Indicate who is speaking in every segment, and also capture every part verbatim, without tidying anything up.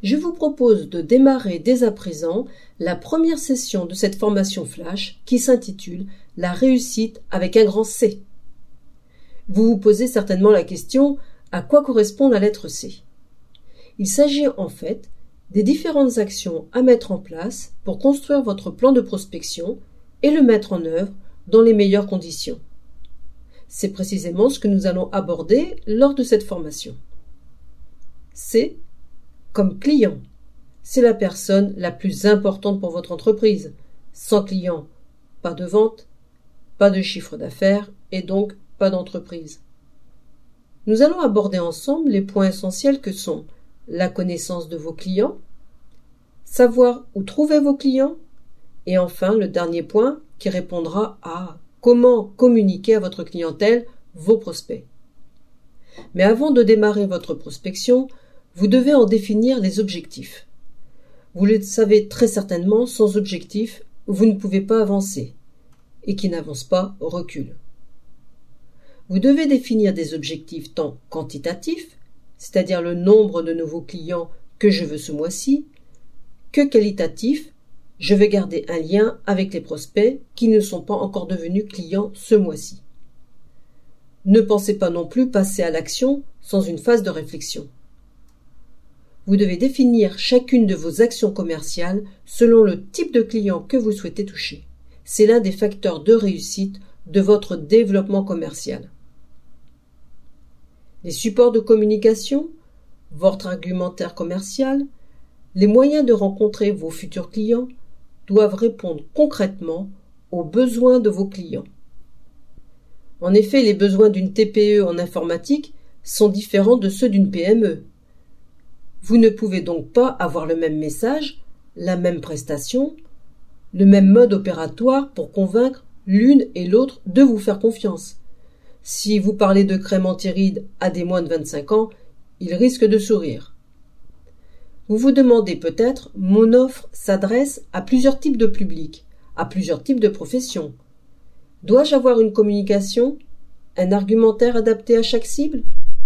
Speaker 1: je vous propose de démarrer dès à présent la première session de cette formation flash qui s'intitule « La réussite avec un grand C ». Vous vous posez certainement la question « À quoi correspond la lettre C ?» Il s'agit en fait des différentes actions à mettre en place pour construire votre plan de prospection et le mettre en œuvre dans les meilleures conditions. C'est précisément ce que nous allons aborder lors de cette formation. C comme client. C'est la personne la plus importante pour votre entreprise. Sans client, pas de vente, pas de chiffre d'affaires et donc pas d'entreprise. Nous allons aborder ensemble les points essentiels que sont la connaissance de vos clients, savoir où trouver vos clients, et enfin le dernier point qui répondra à comment communiquer à votre clientèle, vos prospects. Mais avant de démarrer votre prospection, vous devez en définir les objectifs. Vous le savez très certainement, sans objectif, vous ne pouvez pas avancer, et qui n'avance pas recule. Vous devez définir des objectifs tant quantitatifs, c'est-à-dire le nombre de nouveaux clients que je veux ce mois-ci, que qualitatifs, je veux garder un lien avec les prospects qui ne sont pas encore devenus clients ce mois-ci. Ne pensez pas non plus passer à l'action sans une phase de réflexion. Vous devez définir chacune de vos actions commerciales selon le type de client que vous souhaitez toucher. C'est l'un des facteurs de réussite de votre développement commercial. Les supports de communication, votre argumentaire commercial, les moyens de rencontrer vos futurs clients doivent répondre concrètement aux besoins de vos clients. En effet, les besoins d'une T P E en informatique sont différents de ceux d'une P M E. Vous ne pouvez donc pas avoir le même message, la même prestation, le même mode opératoire pour convaincre l'une et l'autre de vous faire confiance. Si vous parlez de crème anti-rides à des moins de vingt-cinq ans, ils risquent de sourire. Vous vous demandez peut-être, mon offre s'adresse à plusieurs types de publics, à plusieurs types de professions. Dois-je avoir une communication, un argumentaire adapté à chaque cible ?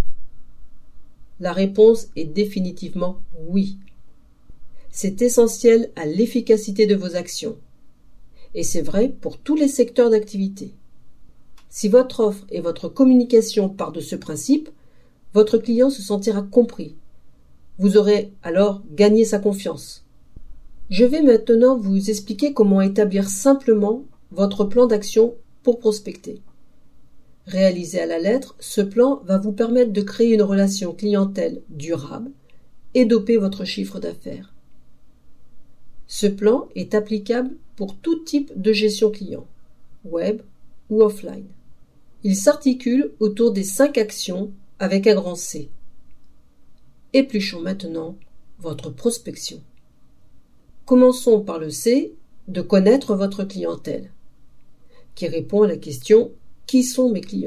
Speaker 1: La réponse est définitivement oui. C'est essentiel à l'efficacité de vos actions. Et c'est vrai pour tous les secteurs d'activité. Si votre offre et votre communication partent de ce principe, votre client se sentira compris. Vous aurez alors gagné sa confiance. Je vais maintenant vous expliquer comment établir simplement votre plan d'action pour prospecter. Réalisé à la lettre, ce plan va vous permettre de créer une relation clientèle durable et doper votre chiffre d'affaires. Ce plan est applicable pour tout type de gestion client, web ou offline. Il s'articule autour des cinq actions avec un grand C. Épluchons maintenant votre prospection. Commençons par le C de connaître votre clientèle, qui répond à la question « Qui sont mes clients ?»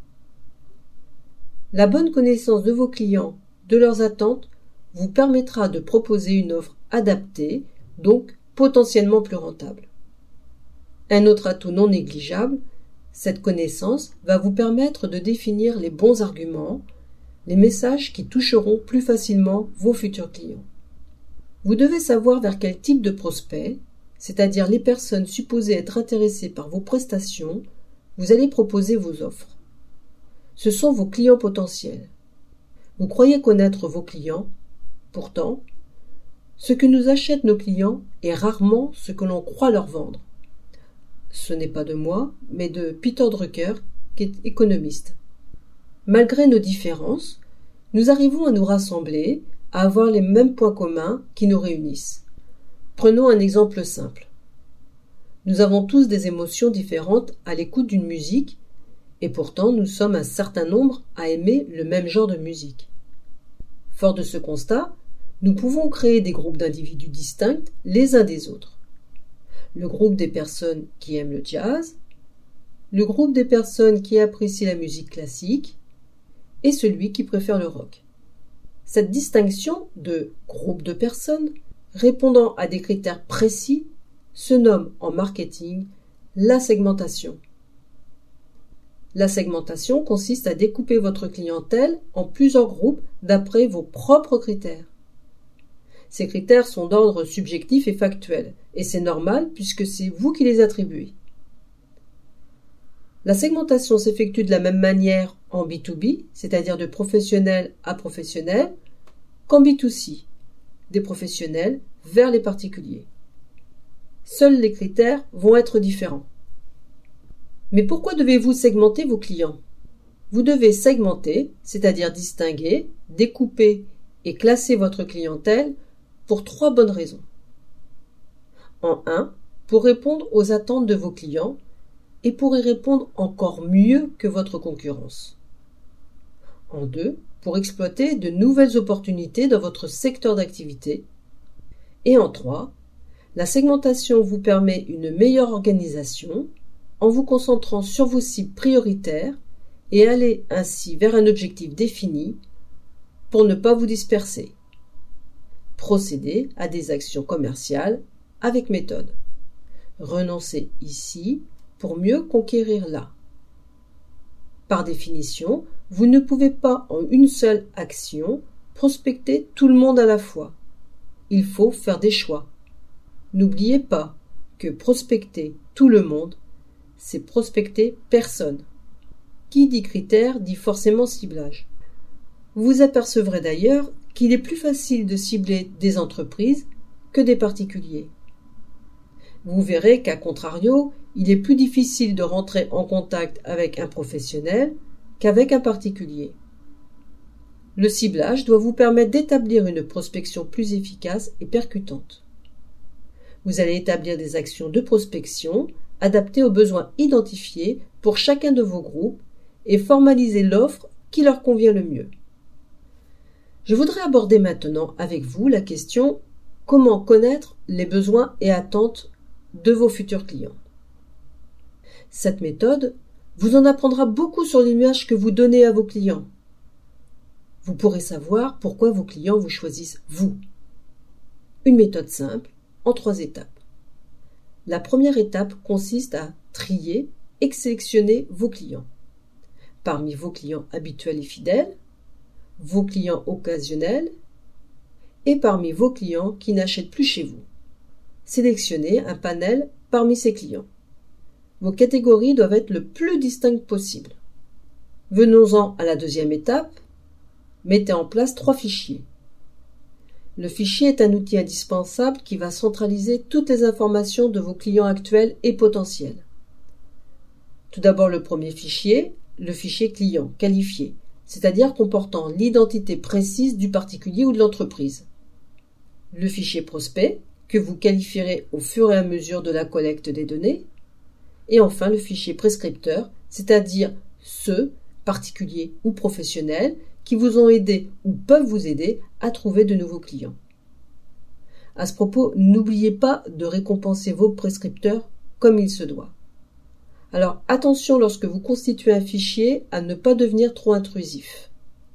Speaker 1: La bonne connaissance de vos clients, de leurs attentes, vous permettra de proposer une offre adaptée, donc potentiellement plus rentable. Un autre atout non négligeable, cette connaissance va vous permettre de définir les bons arguments, les messages qui toucheront plus facilement vos futurs clients. Vous devez savoir vers quel type de prospect, c'est-à-dire les personnes supposées être intéressées par vos prestations, vous allez proposer vos offres. Ce sont vos clients potentiels. Vous croyez connaître vos clients, pourtant, ce que nous achètent nos clients est rarement ce que l'on croit leur vendre. Ce n'est pas de moi, mais de Peter Drucker, qui est économiste. Malgré nos différences, nous arrivons à nous rassembler, à avoir les mêmes points communs qui nous réunissent. Prenons un exemple simple. Nous avons tous des émotions différentes à l'écoute d'une musique, et pourtant nous sommes un certain nombre à aimer le même genre de musique. Fort de ce constat, nous pouvons créer des groupes d'individus distincts les uns des autres. Le groupe des personnes qui aiment le jazz, le groupe des personnes qui apprécient la musique classique, et celui qui préfère le rock. Cette distinction de groupe de personnes répondant à des critères précis se nomme en marketing la segmentation. La segmentation consiste à découper votre clientèle en plusieurs groupes d'après vos propres critères. Ces critères sont d'ordre subjectif et factuel, et c'est normal puisque c'est vous qui les attribuez. La segmentation s'effectue de la même manière en B deux B, c'est-à-dire de professionnel à professionnel, qu'en B deux C, des professionnels vers les particuliers. Seuls les critères vont être différents. Mais pourquoi devez-vous segmenter vos clients? Vous devez segmenter, c'est-à-dire distinguer, découper et classer votre clientèle pour trois bonnes raisons. En un, pour répondre aux attentes de vos clients et pour y répondre encore mieux que votre concurrence. En deux, pour exploiter de nouvelles opportunités dans votre secteur d'activité. Et en trois, la segmentation vous permet une meilleure organisation en vous concentrant sur vos cibles prioritaires et aller ainsi vers un objectif défini pour ne pas vous disperser. Procédez à des actions commerciales avec méthode. Renoncez ici pour mieux conquérir là. Par définition, vous ne pouvez pas en une seule action prospecter tout le monde à la fois. Il faut faire des choix. N'oubliez pas que prospecter tout le monde, c'est prospecter personne. Qui dit critère dit forcément ciblage. Vous apercevrez d'ailleurs qu'il est plus facile de cibler des entreprises que des particuliers. Vous verrez qu'à contrario, il est plus difficile de rentrer en contact avec un professionnel qu'avec un particulier. Le ciblage doit vous permettre d'établir une prospection plus efficace et percutante. Vous allez établir des actions de prospection adaptées aux besoins identifiés pour chacun de vos groupes et formaliser l'offre qui leur convient le mieux. Je voudrais aborder maintenant avec vous la question « Comment connaître les besoins et attentes de vos futurs clients ?» Cette méthode vous en apprendra beaucoup sur l'image que vous donnez à vos clients. Vous pourrez savoir pourquoi vos clients vous choisissent vous. Une méthode simple, en trois étapes. La première étape consiste à trier et sélectionner vos clients. Parmi vos clients habituels et fidèles, vos clients occasionnels et parmi vos clients qui n'achètent plus chez vous. Sélectionnez un panel parmi ces clients. Vos catégories doivent être le plus distinctes possible. Venons-en à la deuxième étape. Mettez en place trois fichiers. Le fichier est un outil indispensable qui va centraliser toutes les informations de vos clients actuels et potentiels. Tout d'abord le premier fichier, le fichier client qualifié, c'est-à-dire comportant l'identité précise du particulier ou de l'entreprise. Le fichier prospect, que vous qualifierez au fur et à mesure de la collecte des données. Et enfin le fichier prescripteur, c'est-à-dire ceux, particuliers ou professionnels, qui vous ont aidé ou peuvent vous aider à trouver de nouveaux clients. À ce propos, n'oubliez pas de récompenser vos prescripteurs comme il se doit. Alors attention lorsque vous constituez un fichier à ne pas devenir trop intrusif.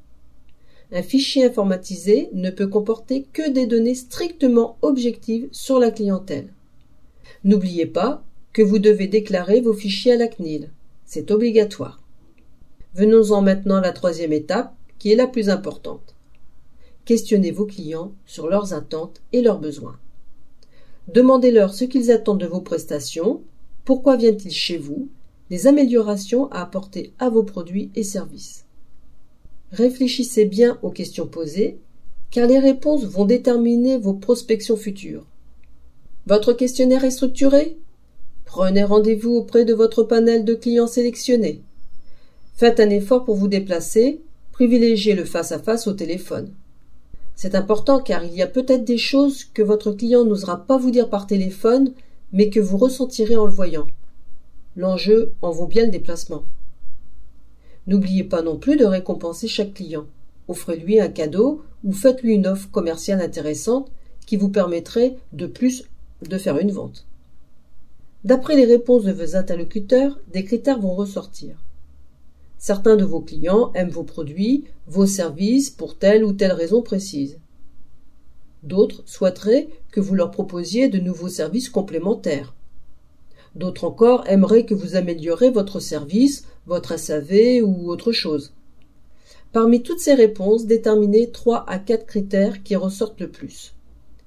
Speaker 1: Un fichier informatisé ne peut comporter que des données strictement objectives sur la clientèle. N'oubliez pas que vous devez déclarer vos fichiers à la C N I L. C'est obligatoire. Venons-en maintenant à la troisième étape, qui est la plus importante. Questionnez vos clients sur leurs attentes et leurs besoins. Demandez-leur ce qu'ils attendent de vos prestations, pourquoi viennent-ils chez vous, les améliorations à apporter à vos produits et services. Réfléchissez bien aux questions posées, car les réponses vont déterminer vos prospections futures. Votre questionnaire est structuré? Prenez rendez-vous auprès de votre panel de clients sélectionnés. Faites un effort pour vous déplacer, privilégiez le face-à-face au téléphone. C'est important car il y a peut-être des choses que votre client n'osera pas vous dire par téléphone, mais que vous ressentirez en le voyant. L'enjeu en vaut bien le déplacement. N'oubliez pas non plus de récompenser chaque client. Offrez-lui un cadeau ou faites-lui une offre commerciale intéressante qui vous permettrait de plus de faire une vente. D'après les réponses de vos interlocuteurs, des critères vont ressortir. Certains de vos clients aiment vos produits, vos services pour telle ou telle raison précise. D'autres souhaiteraient que vous leur proposiez de nouveaux services complémentaires. D'autres encore aimeraient que vous améliorez votre service, votre S A V ou autre chose. Parmi toutes ces réponses, déterminez trois à quatre critères qui ressortent le plus.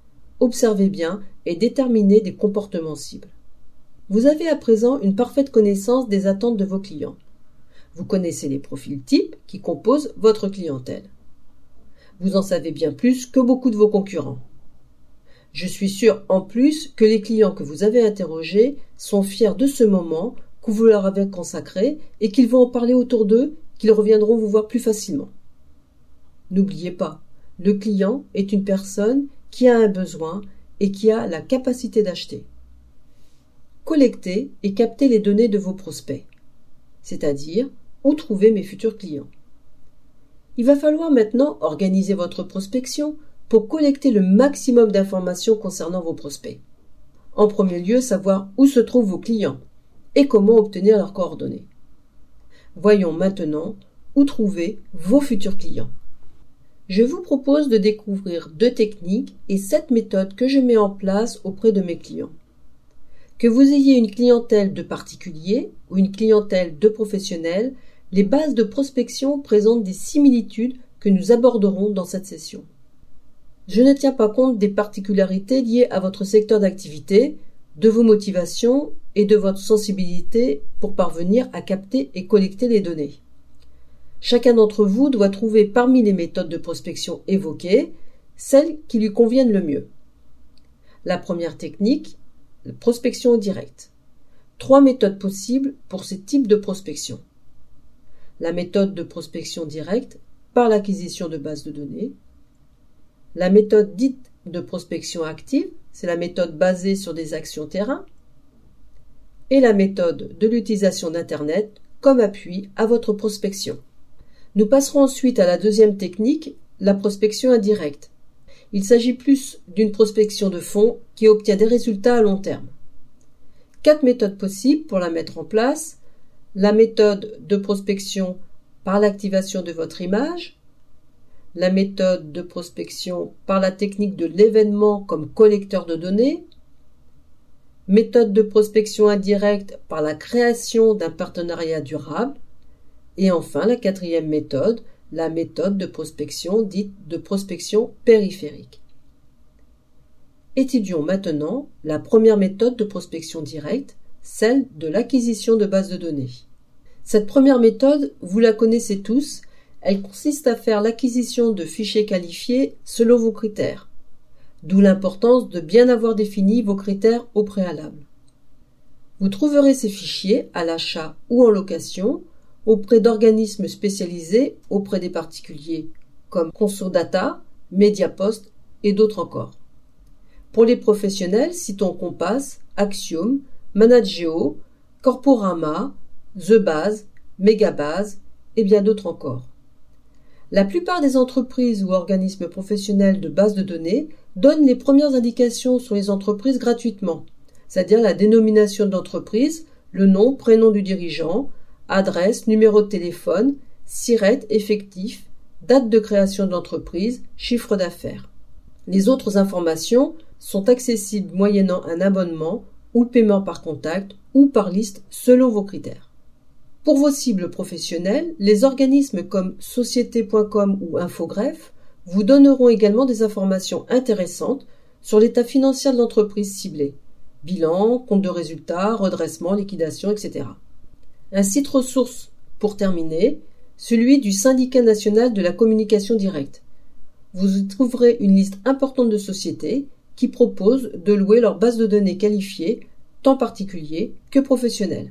Speaker 1: observez bien et déterminez des comportements cibles. Vous avez à présent une parfaite connaissance des attentes de vos clients. Vous connaissez les profils types qui composent votre clientèle. Vous en savez bien plus que beaucoup de vos concurrents. Je suis sûr en plus que les clients que vous avez interrogés sont fiers de ce moment que vous leur avez consacré et qu'ils vont en parler autour d'eux, qu'ils reviendront vous voir plus facilement. N'oubliez pas, le client est une personne qui a un besoin et qui a la capacité d'acheter. Collectez et captez les données de vos prospects, c'est-à-dire où trouver mes futurs clients. Il va falloir maintenant organiser votre prospection pour collecter le maximum d'informations concernant vos prospects. En premier lieu, savoir où se trouvent vos clients et comment obtenir leurs coordonnées. Voyons maintenant où trouver vos futurs clients. Je vous propose de découvrir deux techniques et sept méthodes que je mets en place auprès de mes clients. Que vous ayez une clientèle de particuliers ou une clientèle de professionnels, les bases de prospection présentent des similitudes que nous aborderons dans cette session. Je ne tiens pas compte des particularités liées à votre secteur d'activité, de vos motivations et de votre sensibilité pour parvenir à capter et collecter les données. Chacun d'entre vous doit trouver parmi les méthodes de prospection évoquées celles qui lui conviennent le mieux. La première technique, la prospection directe. Trois méthodes possibles pour ces types de prospection. La méthode de prospection directe par l'acquisition de bases de données. La méthode dite de prospection active, c'est la méthode basée sur des actions terrain. Et la méthode de l'utilisation d'Internet comme appui à votre prospection. Nous passerons ensuite à la deuxième technique, la prospection indirecte. Il s'agit plus d'une prospection de fond qui obtient des résultats à long terme. Quatre méthodes possibles pour la mettre en place. La méthode de prospection par l'activation de votre image, la méthode de prospection par la technique de l'événement comme collecteur de données, méthode de prospection indirecte par la création d'un partenariat durable, et enfin la quatrième méthode, la méthode de prospection dite de prospection périphérique. Étudions maintenant la première méthode de prospection directe, celle de l'acquisition de bases de données. Cette première méthode, vous la connaissez tous, elle consiste à faire l'acquisition de fichiers qualifiés selon vos critères, d'où l'importance de bien avoir défini vos critères au préalable. Vous trouverez ces fichiers à l'achat ou en location auprès d'organismes spécialisés auprès des particuliers comme ConsoData, Mediapost et d'autres encore. Pour les professionnels, citons Compass, Axiom, Manageo, Corporama, TheBase, Megabase et bien d'autres encore. La plupart des entreprises ou organismes professionnels de base de données donnent les premières indications sur les entreprises gratuitement, c'est-à-dire la dénomination d'entreprise, le nom, prénom du dirigeant, adresse, numéro de téléphone, SIRET, effectif, date de création d'entreprise, chiffre d'affaires. Les autres informations sont accessibles moyennant un abonnement ou le paiement par contact ou par liste selon vos critères. Pour vos cibles professionnelles, les organismes comme société point com ou Infogreffe vous donneront également des informations intéressantes sur l'état financier de l'entreprise ciblée, bilan, compte de résultats, redressement, liquidation, et cetera. Un site ressource, pour terminer, celui du Syndicat national de la communication directe. Vous y trouverez une liste importante de sociétés qui proposent de louer leur base de données qualifiée, tant particuliers que professionnels.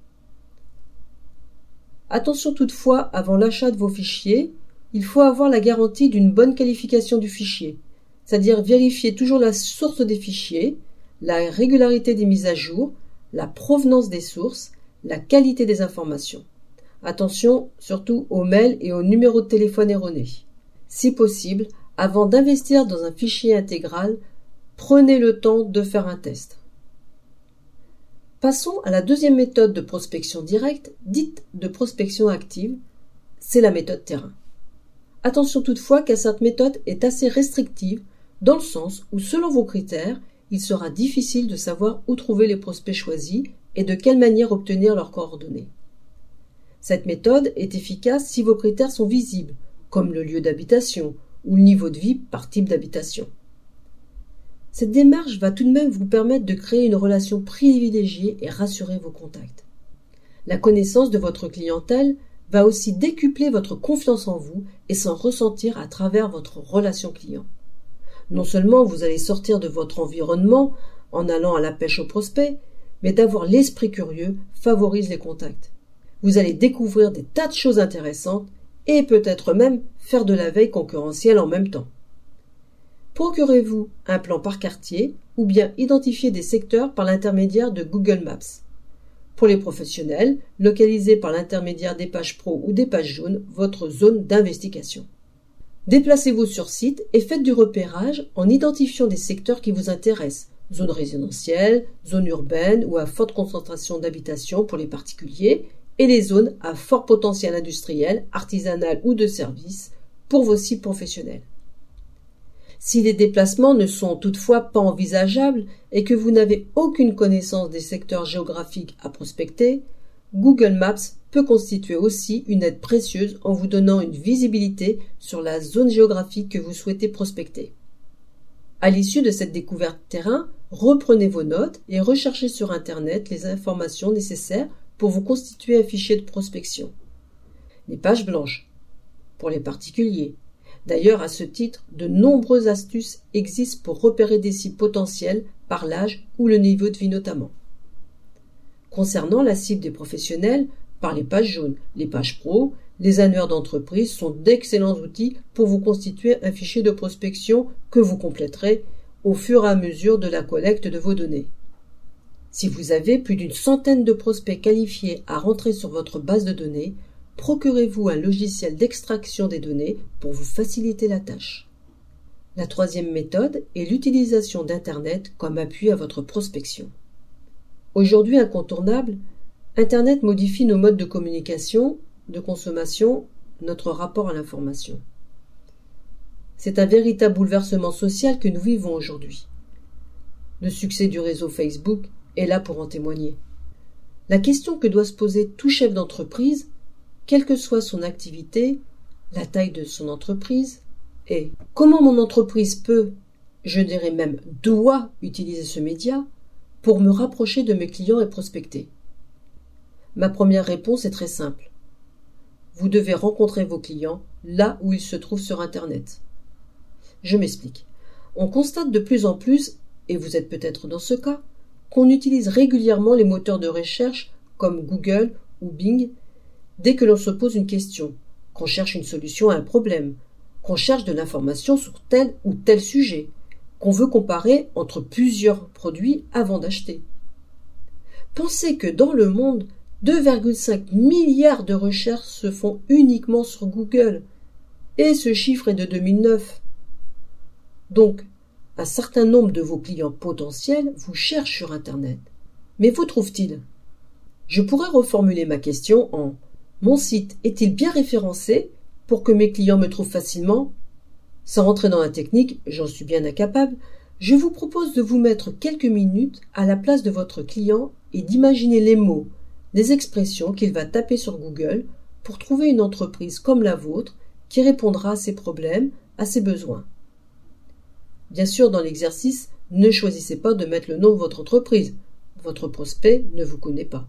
Speaker 1: Attention toutefois, avant l'achat de vos fichiers, il faut avoir la garantie d'une bonne qualification du fichier, c'est-à-dire vérifier toujours la source des fichiers, la régularité des mises à jour, la provenance des sources, la qualité des informations. Attention surtout aux mails et aux numéros de téléphone erronés. Si possible, avant d'investir dans un fichier intégral, prenez le temps de faire un test. Passons à la deuxième méthode de prospection directe, dite de prospection active, c'est la méthode terrain. Attention toutefois car cette méthode est assez restrictive dans le sens où selon vos critères, il sera difficile de savoir où trouver les prospects choisis et de quelle manière obtenir leurs coordonnées. Cette méthode est efficace si vos critères sont visibles, comme le lieu d'habitation ou le niveau de vie par type d'habitation. Cette démarche va tout de même vous permettre de créer une relation privilégiée et rassurer vos contacts. La connaissance de votre clientèle va aussi décupler votre confiance en vous et s'en ressentir à travers votre relation client. Non seulement vous allez sortir de votre environnement en allant à la pêche aux prospects, mais d'avoir l'esprit curieux favorise les contacts. Vous allez découvrir des tas de choses intéressantes et peut-être même faire de la veille concurrentielle en même temps. Procurez-vous un plan par quartier ou bien identifiez des secteurs par l'intermédiaire de Google Maps. Pour les professionnels, localisez par l'intermédiaire des pages pro ou des pages jaunes votre zone d'investigation. Déplacez-vous sur site et faites du repérage en identifiant des secteurs qui vous intéressent, zones résidentielles, zones urbaines ou à forte concentration d'habitation pour les particuliers, et les zones à fort potentiel industriel, artisanal ou de services pour vos sites professionnels. Si les déplacements ne sont toutefois pas envisageables et que vous n'avez aucune connaissance des secteurs géographiques à prospecter, Google Maps peut constituer aussi une aide précieuse en vous donnant une visibilité sur la zone géographique que vous souhaitez prospecter. À l'issue de cette découverte terrain, reprenez vos notes et recherchez sur Internet les informations nécessaires pour vous constituer un fichier de prospection. Les pages blanches, pour les particuliers. D'ailleurs, à ce titre, de nombreuses astuces existent pour repérer des cibles potentielles par l'âge ou le niveau de vie notamment. Concernant la cible des professionnels, par les pages jaunes, les pages pro, les annuaires d'entreprise sont d'excellents outils pour vous constituer un fichier de prospection que vous compléterez au fur et à mesure de la collecte de vos données. Si vous avez plus d'une centaine de prospects qualifiés à rentrer sur votre base de données, procurez-vous un logiciel d'extraction des données pour vous faciliter la tâche. La troisième méthode est l'utilisation d'Internet comme appui à votre prospection. Aujourd'hui incontournable, Internet modifie nos modes de communication, de consommation, notre rapport à l'information. C'est un véritable bouleversement social que nous vivons aujourd'hui. Le succès du réseau Facebook est là pour en témoigner. La question que doit se poser tout chef d'entreprise, quelle que soit son activité, la taille de son entreprise, est comment mon entreprise peut, je dirais même doit utiliser ce média pour me rapprocher de mes clients et prospecter. Ma première réponse est très simple. Vous devez rencontrer vos clients là où ils se trouvent sur Internet. Je m'explique. On constate de plus en plus, et vous êtes peut-être dans ce cas, qu'on utilise régulièrement les moteurs de recherche comme Google ou Bing dès que l'on se pose une question, qu'on cherche une solution à un problème, qu'on cherche de l'information sur tel ou tel sujet, qu'on veut comparer entre plusieurs produits avant d'acheter. Pensez que dans le monde, deux virgule cinq milliards de recherches se font uniquement sur Google, et ce chiffre est de deux mille neuf. Donc, un certain nombre de vos clients potentiels vous cherchent sur Internet. Mais vous trouvent-ils? Je pourrais reformuler ma question en « Mon site est-il bien référencé pour que mes clients me trouvent facilement ?» Sans rentrer dans la technique, j'en suis bien incapable, je vous propose de vous mettre quelques minutes à la place de votre client et d'imaginer les mots, les expressions qu'il va taper sur Google pour trouver une entreprise comme la vôtre qui répondra à ses problèmes, à ses besoins. Bien sûr, dans l'exercice, ne choisissez pas de mettre le nom de votre entreprise. Votre prospect ne vous connaît pas.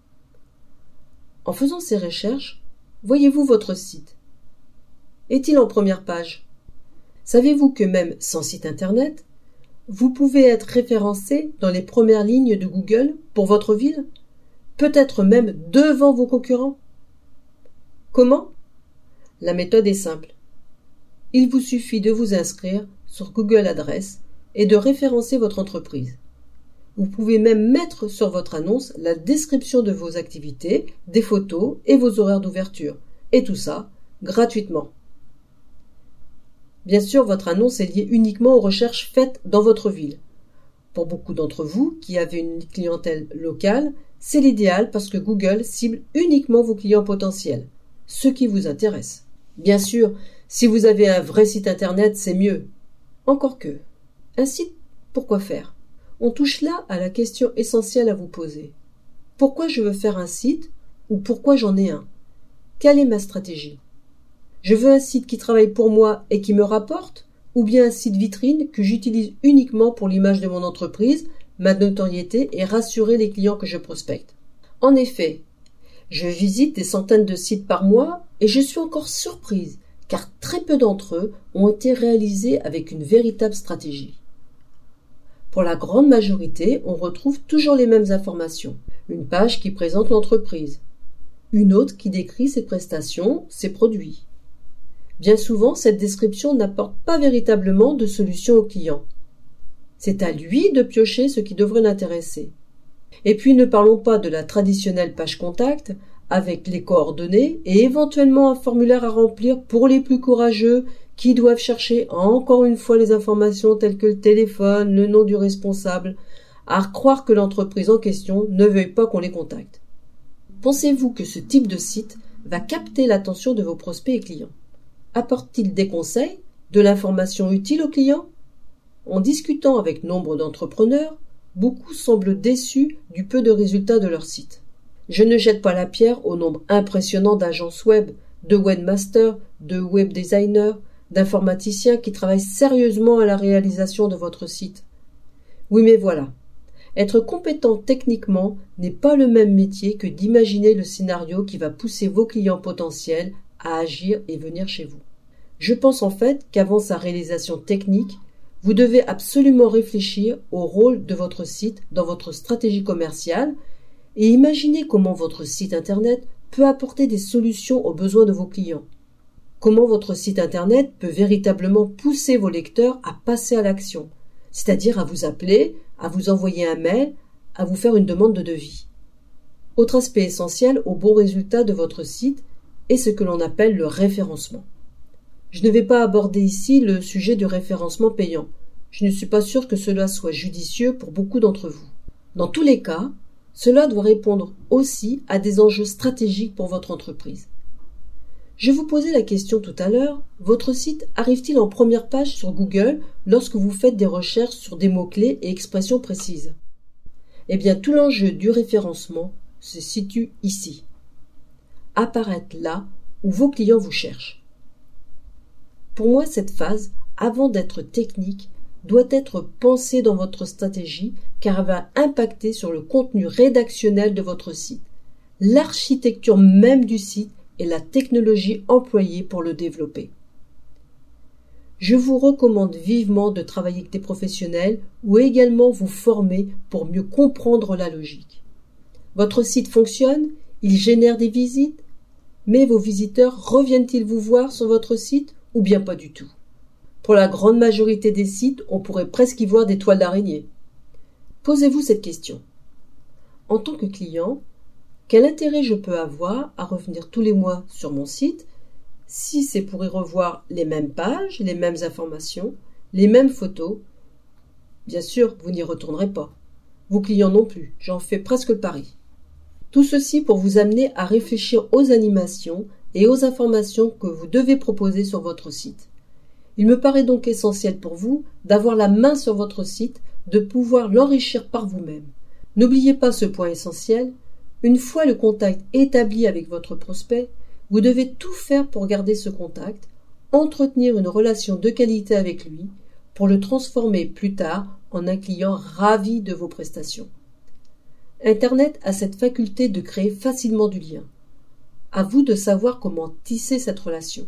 Speaker 1: En faisant ces recherches, voyez-vous votre site? Est-il en première page? Savez-vous que même sans site Internet, vous pouvez être référencé dans les premières lignes de Google pour votre ville? Peut-être même devant vos concurrents? Comment? La méthode est simple. Il vous suffit de vous inscrire sur Google Adresse et de référencer votre entreprise. Vous pouvez même mettre sur votre annonce la description de vos activités, des photos et vos horaires d'ouverture. Et tout ça, gratuitement. Bien sûr, votre annonce est liée uniquement aux recherches faites dans votre ville. Pour beaucoup d'entre vous qui avez une clientèle locale, c'est l'idéal parce que Google cible uniquement vos clients potentiels, ceux qui vous intéressent. Bien sûr, si vous avez un vrai site Internet, c'est mieux. Encore que, un site, pourquoi faire? On touche là à la question essentielle à vous poser. Pourquoi je veux faire un site ou pourquoi j'en ai un? Quelle est ma stratégie? Je veux un site qui travaille pour moi et qui me rapporte ou bien un site vitrine que j'utilise uniquement pour l'image de mon entreprise, ma notoriété et rassurer les clients que je prospecte. En effet, je visite des centaines de sites par mois et je suis encore surprise car très peu d'entre eux ont été réalisés avec une véritable stratégie. Pour la grande majorité, on retrouve toujours les mêmes informations. Une page qui présente l'entreprise, une autre qui décrit ses prestations, ses produits. Bien souvent, cette description n'apporte pas véritablement de solution au client. C'est à lui de piocher ce qui devrait l'intéresser. Et puis ne parlons pas de la traditionnelle page contact avec les coordonnées et éventuellement un formulaire à remplir pour les plus courageux qui doivent chercher encore une fois les informations telles que le téléphone, le nom du responsable, à croire que l'entreprise en question ne veuille pas qu'on les contacte. Pensez-vous que ce type de site va capter l'attention de vos prospects et clients? Apporte-t-il des conseils, de l'information utile aux clients? En discutant avec nombre d'entrepreneurs, beaucoup semblent déçus du peu de résultats de leur site. Je ne jette pas la pierre au nombre impressionnant d'agences web, de webmasters, de web designers, d'informaticiens qui travaillent sérieusement à la réalisation de votre site. Oui, mais voilà. Être compétent techniquement n'est pas le même métier que d'imaginer le scénario qui va pousser vos clients potentiels à agir et venir chez vous. Je pense en fait qu'avant sa réalisation technique, vous devez absolument réfléchir au rôle de votre site dans votre stratégie commerciale et imaginer comment votre site internet peut apporter des solutions aux besoins de vos clients. Comment votre site internet peut véritablement pousser vos lecteurs à passer à l'action, c'est-à-dire à vous appeler, à vous envoyer un mail, à vous faire une demande de devis. Autre aspect essentiel au bon résultat de votre site est ce que l'on appelle le référencement. Je ne vais pas aborder ici le sujet du référencement payant. Je ne suis pas sûr que cela soit judicieux pour beaucoup d'entre vous. Dans tous les cas, cela doit répondre aussi à des enjeux stratégiques pour votre entreprise. Je vous posais la question tout à l'heure, votre site arrive-t-il en première page sur Google lorsque vous faites des recherches sur des mots-clés et expressions précises? Eh bien, tout l'enjeu du référencement se situe ici. Apparaître là où vos clients vous cherchent. Pour moi, cette phase, avant d'être technique, doit être pensée dans votre stratégie car elle va impacter sur le contenu rédactionnel de votre site, l'architecture même du site et la technologie employée pour le développer. Je vous recommande vivement de travailler avec des professionnels ou également vous former pour mieux comprendre la logique. Votre site fonctionne, il génère des visites, mais vos visiteurs reviennent-ils vous voir sur votre site ou bien pas du tout? Pour la grande majorité des sites, on pourrait presque y voir des toiles d'araignée. Posez-vous cette question. En tant que client, quel intérêt je peux avoir à revenir tous les mois sur mon site si c'est pour y revoir les mêmes pages, les mêmes informations, les mêmes photos? Bien sûr, vous n'y retournerez pas. Vos clients non plus, j'en fais presque le pari. Tout ceci pour vous amener à réfléchir aux animations et aux informations que vous devez proposer sur votre site. Il me paraît donc essentiel pour vous d'avoir la main sur votre site, de pouvoir l'enrichir par vous-même. N'oubliez pas ce point essentiel, une fois le contact établi avec votre prospect, vous devez tout faire pour garder ce contact, entretenir une relation de qualité avec lui, pour le transformer plus tard en un client ravi de vos prestations. Internet a cette faculté de créer facilement du lien. À vous de savoir comment tisser cette relation.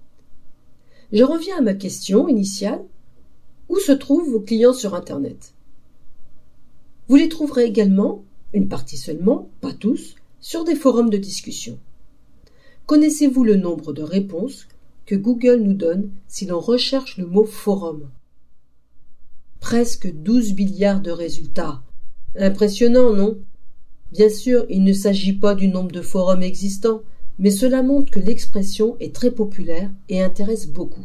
Speaker 1: Je reviens à ma question initiale. Où se trouvent vos clients sur Internet? Vous les trouverez également, une partie seulement, pas tous, sur des forums de discussion. Connaissez-vous le nombre de réponses que Google nous donne si l'on recherche le mot forum? Presque douze milliards de résultats. Impressionnant, non? Bien sûr, il ne s'agit pas du nombre de forums existants, mais cela montre que l'expression est très populaire et intéresse beaucoup.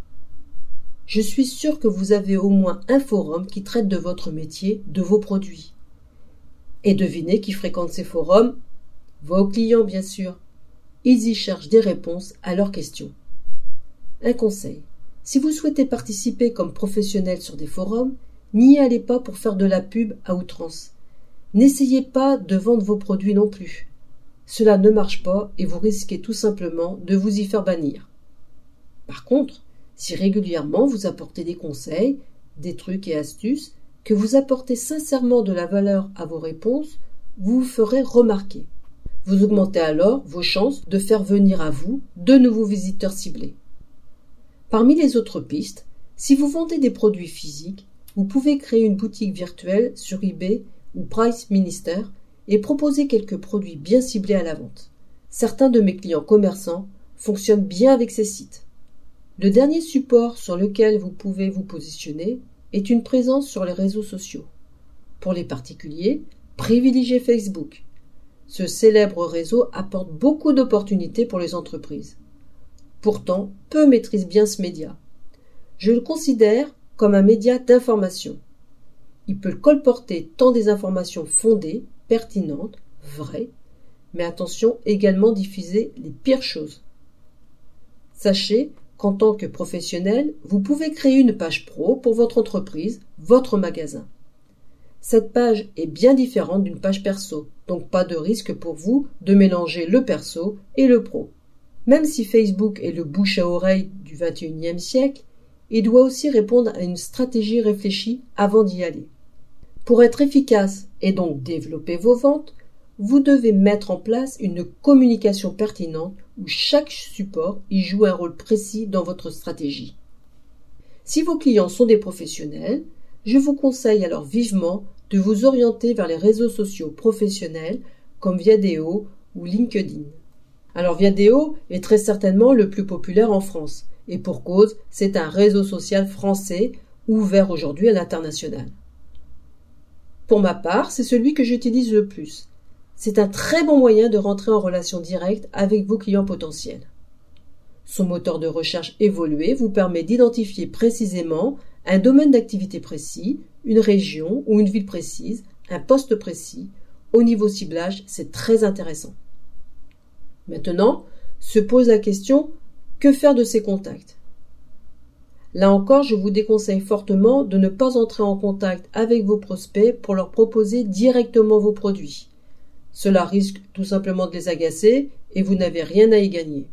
Speaker 1: Je suis sûr que vous avez au moins un forum qui traite de votre métier, de vos produits. Et devinez qui fréquente ces forums? Vos clients, bien sûr. Ils y cherchent des réponses à leurs questions. Un conseil. Si vous souhaitez participer comme professionnel sur des forums, n'y allez pas pour faire de la pub à outrance. N'essayez pas de vendre vos produits non plus. Cela ne marche pas et vous risquez tout simplement de vous y faire bannir. Par contre, Si régulièrement vous apportez des conseils, des trucs et astuces, que vous apportez sincèrement de la valeur à vos réponses, vous vous ferez remarquer. Vous augmentez alors vos chances de faire venir à vous de nouveaux visiteurs ciblés. Parmi les autres pistes, si vous vendez des produits physiques, vous pouvez créer une boutique virtuelle sur eBay ou Price Minister et proposer quelques produits bien ciblés à la vente. Certains de mes clients commerçants fonctionnent bien avec ces sites. Le dernier support sur lequel vous pouvez vous positionner est une présence sur les réseaux sociaux. Pour les particuliers, privilégiez Facebook. Ce célèbre réseau apporte beaucoup d'opportunités pour les entreprises. Pourtant, peu maîtrisent bien ce média. Je le considère comme un média d'information. Il peut colporter tant des informations fondées, pertinentes, vraies, mais attention également diffuser les pires choses. Sachez qu'en tant que professionnel, vous pouvez créer une page pro pour votre entreprise, votre magasin. Cette page est bien différente d'une page perso, donc pas de risque pour vous de mélanger le perso et le pro. Même si Facebook est le bouche à oreille du vingt et unième siècle, il doit aussi répondre à une stratégie réfléchie avant d'y aller. Pour être efficace et donc développer vos ventes, vous devez mettre en place une communication pertinente où chaque support y joue un rôle précis dans votre stratégie. Si vos clients sont des professionnels, je vous conseille alors vivement de vous orienter vers les réseaux sociaux professionnels comme Viadeo ou LinkedIn. Alors Viadeo est très certainement le plus populaire en France, et pour cause, c'est un réseau social français ouvert aujourd'hui à l'international. Pour ma part, c'est celui que j'utilise le plus. C'est un très bon moyen de rentrer en relation directe avec vos clients potentiels. Son moteur de recherche évolué vous permet d'identifier précisément un domaine d'activité précis, une région ou une ville précise, un poste précis. Au niveau ciblage, c'est très intéressant. Maintenant, se pose la question, que faire de ces contacts ? Là encore, je vous déconseille fortement de ne pas entrer en contact avec vos prospects pour leur proposer directement vos produits. Cela risque tout simplement de les agacer et vous n'avez rien à y gagner.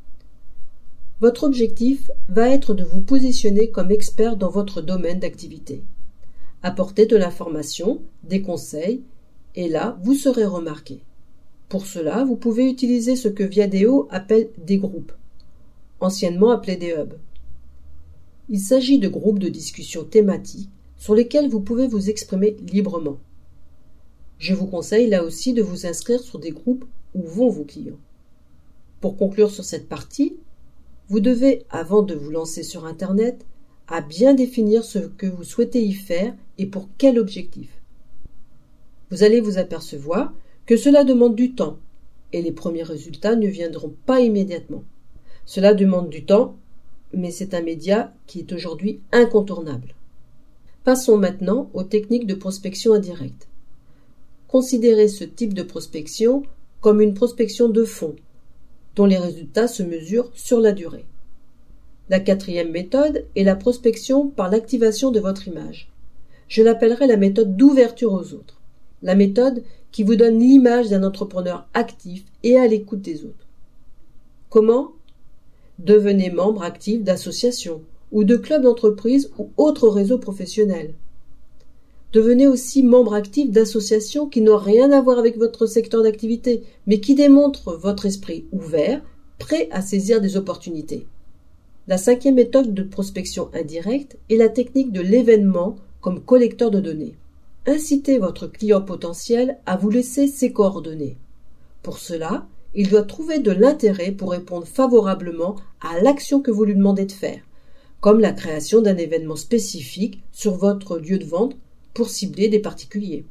Speaker 1: Votre objectif va être de vous positionner comme expert dans votre domaine d'activité. Apportez de l'information, des conseils, et là, vous serez remarqué. Pour cela, vous pouvez utiliser ce que Viadeo appelle des groupes, anciennement appelés des hubs. Il s'agit de groupes de discussion thématiques sur lesquels vous pouvez vous exprimer librement. Je vous conseille là aussi de vous inscrire sur des groupes où vont vos clients. Pour conclure sur cette partie, vous devez, avant de vous lancer sur Internet, à bien définir ce que vous souhaitez y faire et pour quel objectif. Vous allez vous apercevoir que cela demande du temps et les premiers résultats ne viendront pas immédiatement. Cela demande du temps, mais c'est un média qui est aujourd'hui incontournable. Passons maintenant aux techniques de prospection indirecte. Considérez ce type de prospection comme une prospection de fond, dont les résultats se mesurent sur la durée. La quatrième méthode est la prospection par l'activation de votre image. Je l'appellerai la méthode d'ouverture aux autres, la méthode qui vous donne l'image d'un entrepreneur actif et à l'écoute des autres. Comment ? Devenez membre actif d'associations ou de clubs d'entreprise ou autres réseaux professionnels. Devenez aussi membre actif d'associations qui n'ont rien à voir avec votre secteur d'activité, mais qui démontrent votre esprit ouvert, prêt à saisir des opportunités. La cinquième méthode de prospection indirecte est la technique de l'événement comme collecteur de données. Incitez votre client potentiel à vous laisser ses coordonnées. Pour cela, il doit trouver de l'intérêt pour répondre favorablement à l'action que vous lui demandez de faire, comme la création d'un événement spécifique sur votre lieu de vente pour cibler des particuliers.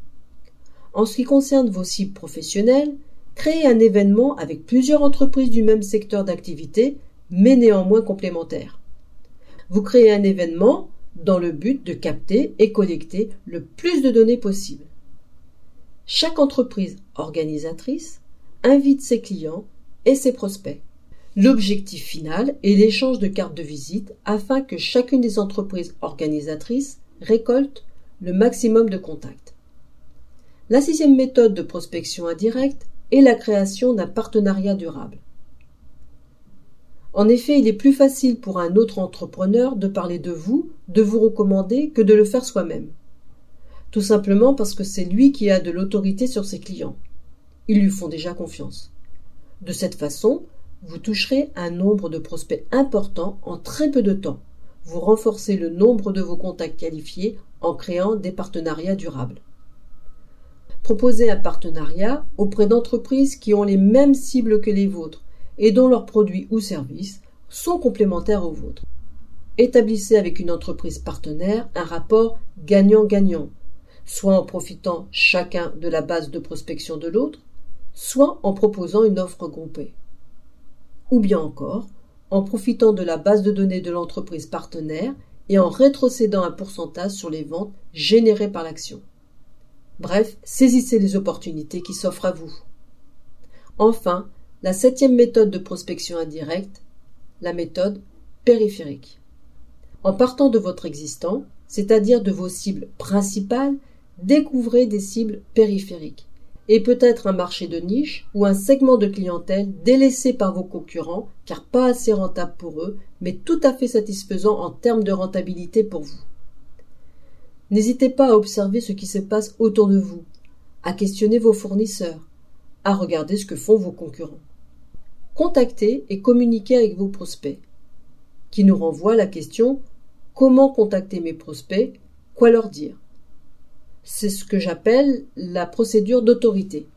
Speaker 1: En ce qui concerne vos cibles professionnelles, créez un événement avec plusieurs entreprises du même secteur d'activité, mais néanmoins complémentaires. Vous créez un événement dans le but de capter et collecter le plus de données possible. Chaque entreprise organisatrice invite ses clients et ses prospects. L'objectif final est l'échange de cartes de visite afin que chacune des entreprises organisatrices récolte le maximum de contacts. La sixième méthode de prospection indirecte est la création d'un partenariat durable. En effet, il est plus facile pour un autre entrepreneur de parler de vous, de vous recommander, que de le faire soi-même. Tout simplement parce que c'est lui qui a de l'autorité sur ses clients. Ils lui font déjà confiance. De cette façon, vous toucherez un nombre de prospects important en très peu de temps. Vous renforcez le nombre de vos contacts qualifiés en créant des partenariats durables. Proposez un partenariat auprès d'entreprises qui ont les mêmes cibles que les vôtres et dont leurs produits ou services sont complémentaires aux vôtres. Établissez avec une entreprise partenaire un rapport gagnant-gagnant, soit en profitant chacun de la base de prospection de l'autre, soit en proposant une offre groupée. Ou bien encore, en profitant de la base de données de l'entreprise partenaire et en rétrocédant un pourcentage sur les ventes générées par l'action. Bref, saisissez les opportunités qui s'offrent à vous. Enfin, la septième méthode de prospection indirecte, la méthode périphérique. En partant de votre existant, c'est-à-dire de vos cibles principales, découvrez des cibles périphériques, et peut-être un marché de niche ou un segment de clientèle délaissé par vos concurrents car pas assez rentable pour eux, mais tout à fait satisfaisant en termes de rentabilité pour vous. N'hésitez pas à observer ce qui se passe autour de vous, à questionner vos fournisseurs, à regarder ce que font vos concurrents. Contactez et communiquez avec vos prospects, qui nous renvoie à la question « Comment contacter mes prospects ? Quoi leur dire ?» C'est ce que j'appelle la procédure d'autorité.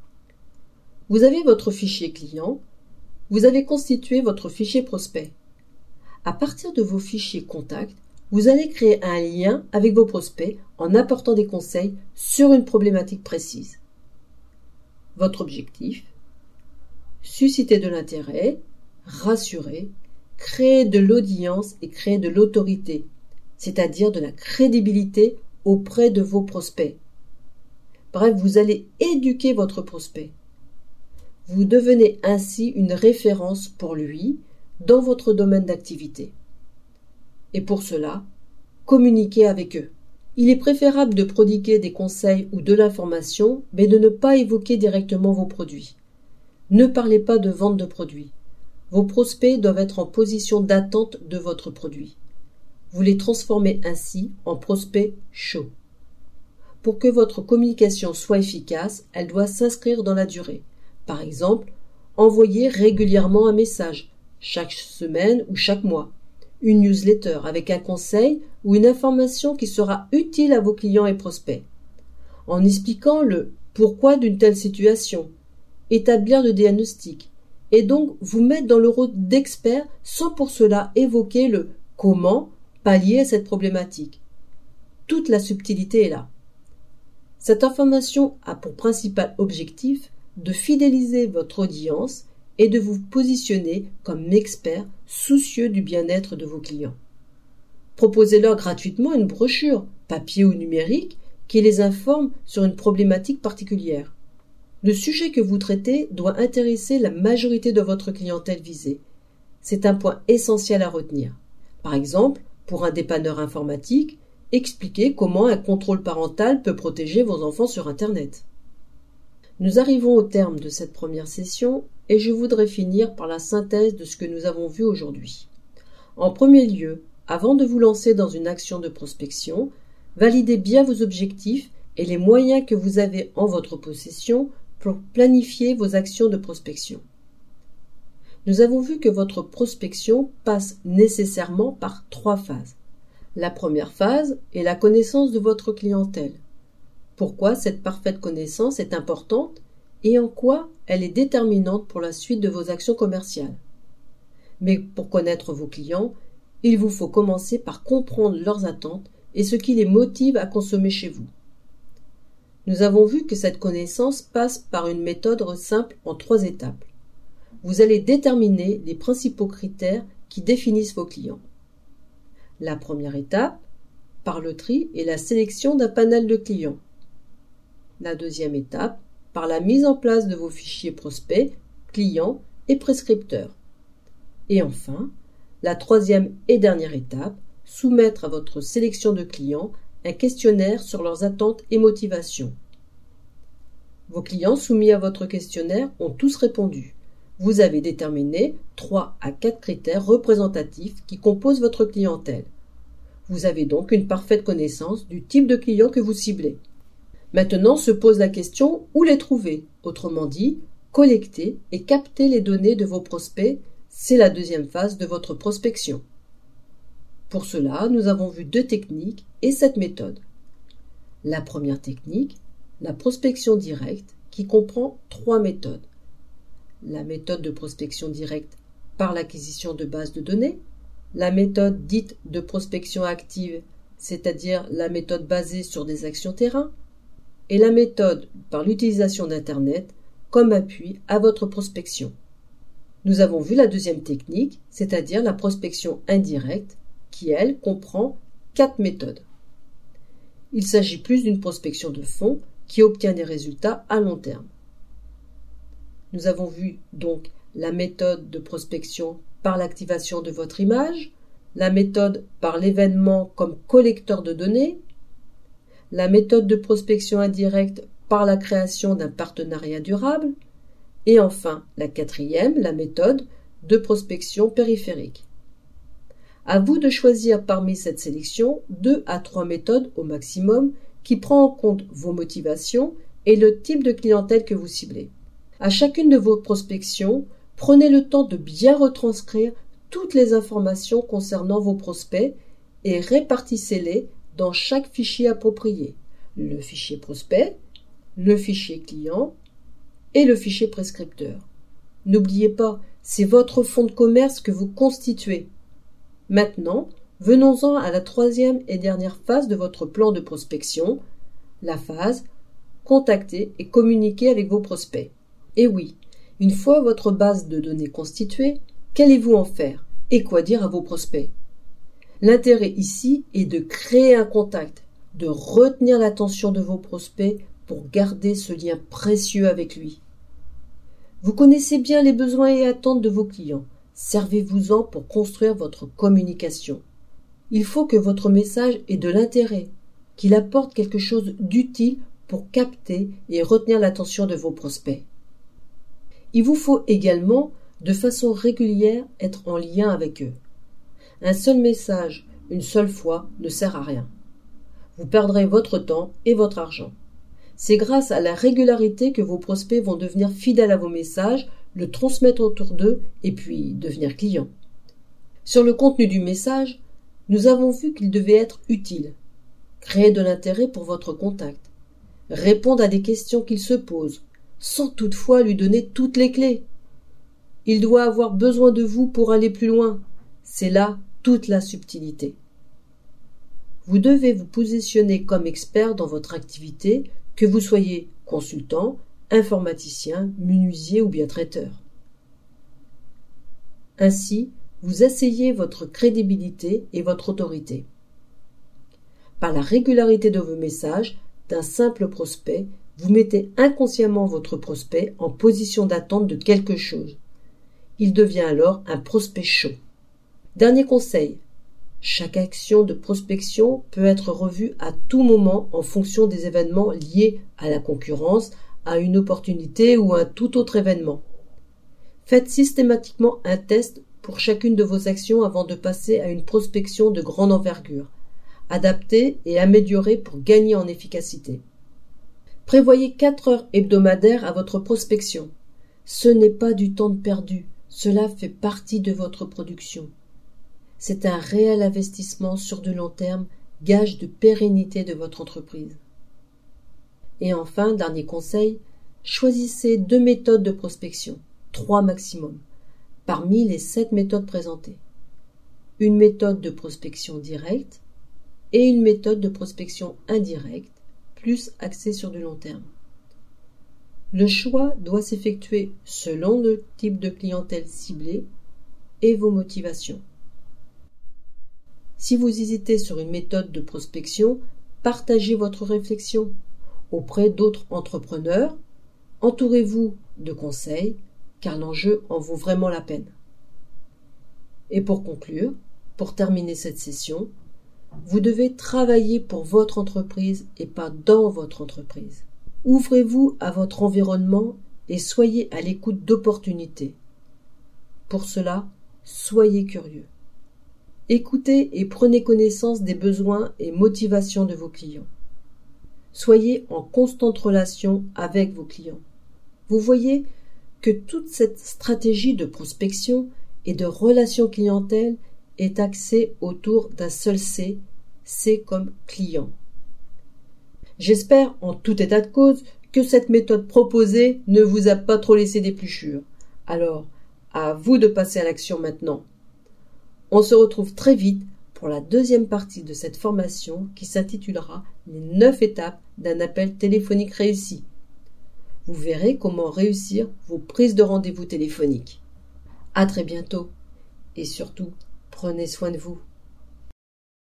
Speaker 1: Vous avez votre fichier client, vous avez constitué votre fichier prospect. À partir de vos fichiers contacts, vous allez créer un lien avec vos prospects en apportant des conseils sur une problématique précise. Votre objectif : susciter de l'intérêt, rassurer, créer de l'audience et créer de l'autorité, c'est-à-dire de la crédibilité auprès de vos prospects. Bref, vous allez éduquer votre prospect. Vous devenez ainsi une référence pour lui dans votre domaine d'activité. Et pour cela, communiquez avec eux. Il est préférable de prodiguer des conseils ou de l'information, mais de ne pas évoquer directement vos produits. Ne parlez pas de vente de produits. Vos prospects doivent être en position d'attente de votre produit. Vous les transformez ainsi en prospects chauds. Pour que votre communication soit efficace, elle doit s'inscrire dans la durée. Par exemple, envoyez régulièrement un message, chaque semaine ou chaque mois, une newsletter avec un conseil ou une information qui sera utile à vos clients et prospects, en expliquant le pourquoi d'une telle situation, établir le diagnostic, et donc vous mettre dans le rôle d'expert sans pour cela évoquer le comment pallier à cette problématique. Toute la subtilité est là. Cette information a pour principal objectif de fidéliser votre audience et de vous positionner comme expert soucieux du bien-être de vos clients. Proposez-leur gratuitement une brochure, papier ou numérique, qui les informe sur une problématique particulière. Le sujet que vous traitez doit intéresser la majorité de votre clientèle visée. C'est un point essentiel à retenir. Par exemple, pour un dépanneur informatique, expliquez comment un contrôle parental peut protéger vos enfants sur Internet. Nous arrivons au terme de cette première session et je voudrais finir par la synthèse de ce que nous avons vu aujourd'hui. En premier lieu, avant de vous lancer dans une action de prospection, validez bien vos objectifs et les moyens que vous avez en votre possession pour planifier vos actions de prospection. Nous avons vu que votre prospection passe nécessairement par trois phases. La première phase est la connaissance de votre clientèle. Pourquoi cette parfaite connaissance est importante et en quoi elle est déterminante pour la suite de vos actions commerciales. Mais pour connaître vos clients, il vous faut commencer par comprendre leurs attentes et ce qui les motive à consommer chez vous. Nous avons vu que cette connaissance passe par une méthode simple en trois étapes. Vous allez déterminer les principaux critères qui définissent vos clients. La première étape, par le tri et la sélection d'un panel de clients. La deuxième étape, par la mise en place de vos fichiers prospects, clients et prescripteurs. Et enfin, la troisième et dernière étape, soumettre à votre sélection de clients un questionnaire sur leurs attentes et motivations. Vos clients soumis à votre questionnaire ont tous répondu. vous avez déterminé trois à quatre critères représentatifs qui composent votre clientèle. Vous avez donc une parfaite connaissance du type de client que vous ciblez. Maintenant se pose la question où les trouver, autrement dit, collecter et capter les données de vos prospects, c'est la deuxième phase de votre prospection. Pour cela, nous avons vu deux techniques et sept méthodes. La première technique, la prospection directe, qui comprend trois méthodes. La méthode de prospection directe par l'acquisition de bases de données, la méthode dite de prospection active, c'est-à-dire la méthode basée sur des actions terrain, et la méthode par l'utilisation d'Internet comme appui à votre prospection. Nous avons vu la deuxième technique, c'est-à-dire la prospection indirecte, qui, elle, comprend quatre méthodes. Il s'agit plus d'une prospection de fond qui obtient des résultats à long terme. Nous avons vu donc la méthode de prospection par l'activation de votre image, la méthode par l'événement comme collecteur de données, la méthode de prospection indirecte par la création d'un partenariat durable, et enfin la quatrième, la méthode de prospection périphérique. À vous de choisir parmi cette sélection deux à trois méthodes au maximum qui prend en compte vos motivations et le type de clientèle que vous ciblez. À chacune de vos prospections, prenez le temps de bien retranscrire toutes les informations concernant vos prospects et répartissez-les dans chaque fichier approprié, le fichier prospect, le fichier client et le fichier prescripteur. N'oubliez pas, c'est votre fonds de commerce que vous constituez. Maintenant, venons-en à la troisième et dernière phase de votre plan de prospection, la phase « Contacter et communiquer avec vos prospects ». Et oui, une fois votre base de données constituée, qu'allez-vous en faire et quoi dire à vos prospects? L'intérêt ici est de créer un contact, de retenir l'attention de vos prospects pour garder ce lien précieux avec lui. Vous connaissez bien les besoins et attentes de vos clients. Servez-vous-en pour construire votre communication. Il faut que votre message ait de l'intérêt, qu'il apporte quelque chose d'utile pour capter et retenir l'attention de vos prospects. Il vous faut également, de façon régulière, être en lien avec eux. Un seul message, une seule fois, ne sert à rien. Vous perdrez votre temps et votre argent. C'est grâce à la régularité que vos prospects vont devenir fidèles à vos messages, le transmettre autour d'eux et puis devenir clients. Sur le contenu du message, nous avons vu qu'il devait être utile, créer de l'intérêt pour votre contact, répondre à des questions qu'il se pose, sans toutefois lui donner toutes les clés. Il doit avoir besoin de vous pour aller plus loin. C'est là toute la subtilité. Vous devez vous positionner comme expert dans votre activité, que vous soyez consultant, informaticien, menuisier ou bien traiteur. Ainsi, vous asseyez votre crédibilité et votre autorité. Par la régularité de vos messages, d'un simple prospect, vous mettez inconsciemment votre prospect en position d'attente de quelque chose. Il devient alors un prospect chaud. Dernier conseil, chaque action de prospection peut être revue à tout moment en fonction des événements liés à la concurrence, à une opportunité ou à un tout autre événement. Faites systématiquement un test pour chacune de vos actions avant de passer à une prospection de grande envergure. Adaptez et améliorez pour gagner en efficacité. Prévoyez quatre heures hebdomadaires à votre prospection. Ce n'est pas du temps perdu, cela fait partie de votre production. C'est un réel investissement sur de long terme, gage de pérennité de votre entreprise. Et enfin, dernier conseil, choisissez deux méthodes de prospection, trois maximum, parmi les sept méthodes présentées. Une méthode de prospection directe et une méthode de prospection indirecte, plus axée sur du long terme. Le choix doit s'effectuer selon le type de clientèle ciblée et vos motivations. Si vous hésitez sur une méthode de prospection, partagez votre réflexion auprès d'autres entrepreneurs, entourez-vous de conseils, car l'enjeu en vaut vraiment la peine. Et pour conclure, pour terminer cette session, vous devez travailler pour votre entreprise et pas dans votre entreprise. Ouvrez-vous à votre environnement et soyez à l'écoute d'opportunités. Pour cela, soyez curieux. Écoutez et prenez connaissance des besoins et motivations de vos clients. Soyez en constante relation avec vos clients. Vous voyez que toute cette stratégie de prospection et de relation clientèle est axée autour d'un seul C, C comme client. J'espère, en tout état de cause, que cette méthode proposée ne vous a pas trop laissé d'épluchures. Alors, à vous de passer à l'action maintenant. On se retrouve très vite pour la deuxième partie de cette formation qui s'intitulera « Les neuf étapes d'un appel téléphonique réussi ». Vous verrez comment réussir vos prises de rendez-vous téléphoniques. À très bientôt et surtout, prenez soin de vous.